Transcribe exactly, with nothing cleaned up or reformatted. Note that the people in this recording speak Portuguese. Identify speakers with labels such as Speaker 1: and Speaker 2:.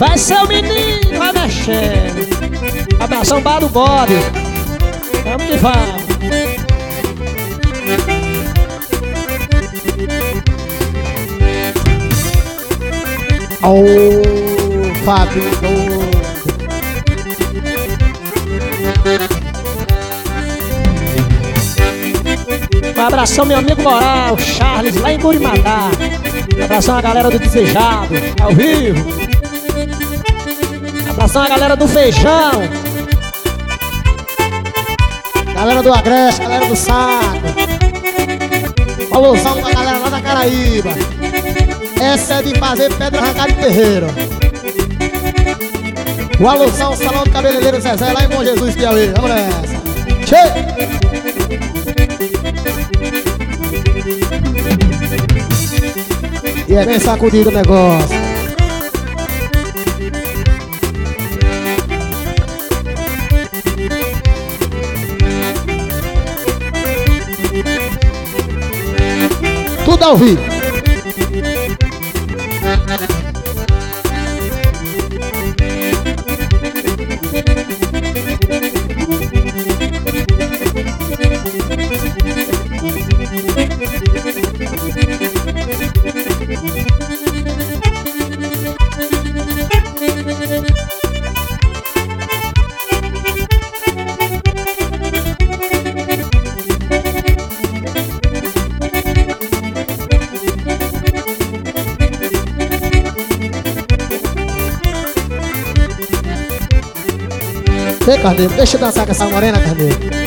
Speaker 1: Vai ser o menino, vai mexendo. Abração bar do Bob. Vamos que vamos.
Speaker 2: Ô, Fábio doido.
Speaker 1: Um abração meu amigo Moral, Charles, lá em Gurimatá. Um abração a galera do Desejado, ao vivo. Um abração a galera do Feijão.
Speaker 2: Galera do Agreste, galera do Saco. Alusão pra galera lá da Caraíba. Essa é de fazer pedra arrancada de terreiro. O alusão, Salão do Cabeleireiro Zezé, lá em Bom Jesus, Piauí. Vamos nessa. Che! E é bem sacudido o negócio. Tudo ao vivo. Ei, Carneiro, deixa eu dançar com essa morena, Carneiro.